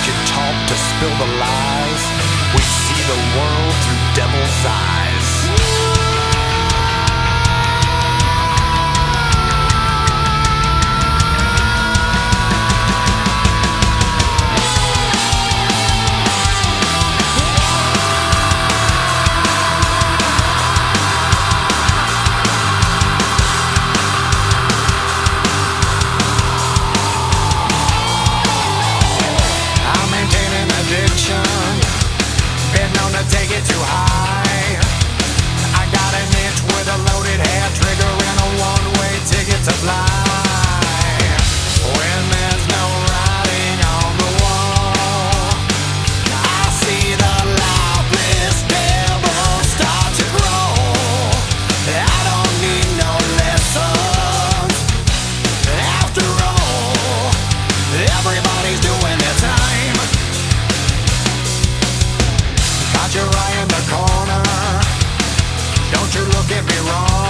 can talk to spill the lies. We see the world through devil's eyes. Take it too high. I got an itch with a loaded hair trigger and a one-way ticket to fly. When there's no writing on the wall, I see the lifeless devil start to grow. I don't need no lessons. After all, everybody's doing their time. Got your eye in the corner. Don't you look at me wrong.